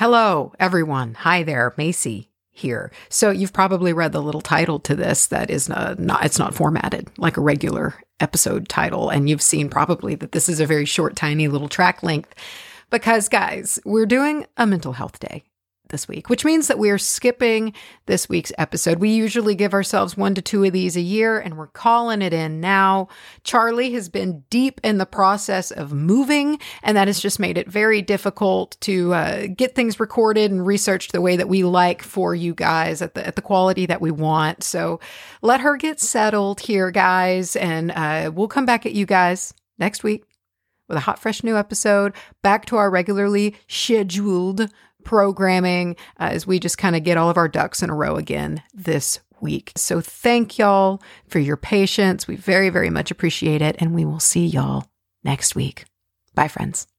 Hello, everyone. Hi there, Macy here. So you've probably read the little title to this that is it's not formatted like a regular episode title. And you've seen probably that this is a very short, tiny little track length because, guys, we're doing a mental health day this week, which means that we are skipping this week's episode. We usually give ourselves 1 to 2 of these a year, and we're calling it in now. Charlie has been deep in the process of moving, and that has just made it very difficult to get things recorded and researched the way that we like for you guys at the quality that we want. So let her get settled here, guys, and we'll come back at you guys next week with a hot, fresh new episode, back to our regularly scheduled programming as we just kind of get all of our ducks in a row again this week. So thank y'all for your patience. We very, very much appreciate it. And we will see y'all next week. Bye, friends.